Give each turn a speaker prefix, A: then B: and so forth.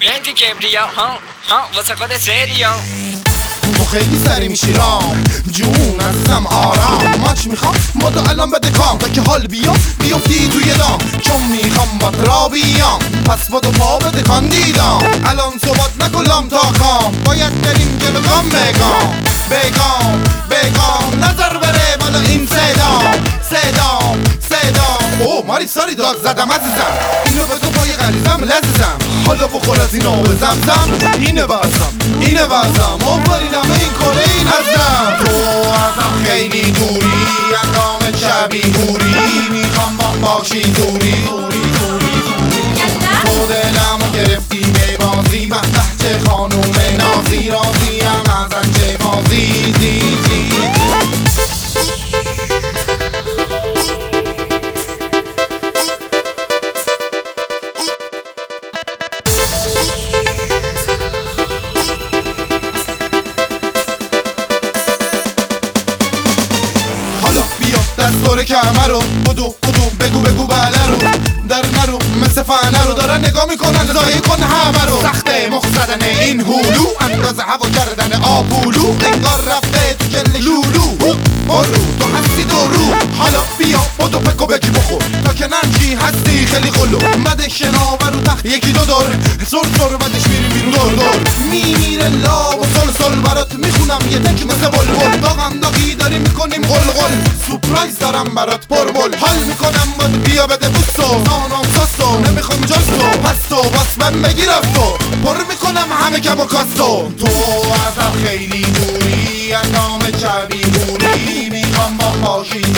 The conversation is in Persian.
A: مهدی کبریا واسه خود سریا
B: تو خیلی سری میشی رام جون عزیزم آرام ماچ میخوام مادو الان بده کام تا که حال بیفتی توی دام چون میخوام بات را بیام پس بادو پا بده کاندیدام الان صحبت نکنم تا خام باید بریم که بگام نظر بره بالا این صدام اوه ماری ساری داد زدم عزیزم اینو بگو با یه غریزم لذیذم حالا بخور از اینو به زمزم اینه بازم آفرینم این کره این هستم تو ازم خیلی دوری اندام شبیهوری میخوام با باشی دوری تو دلمو گرفتی ببازی چه خانوم نازی راضیم ازن چه بازی دستور کمه رو بدو بگو بله رو در نرو مثل فنه رو دارن نگاه میکنن زایه کن همه رو سخته مخ زدن این هولو اندازه هوا کردن آبولو انگار رفته تو کل لولو برو تو هستی دورو حالا بیا بدو پکو بگی بخور تا که ننجی هستی خیلی قلو بده شناور رو تخت یکی دو دور زور بعدش میری بیرون دور میمیره لا و سل برات میخونم یه تک مثل بلبل داغی داری میکنیم قل سورپرایز دارم برات پربل حال میکنم باید بیا بده بوستو سانام ساستو نمیخوام جاستو پستو باس من بگیر افتو پر میکنم همه کم و کاستو تو ازم خیلی دوری اندام شبیهوری میخوام با باشی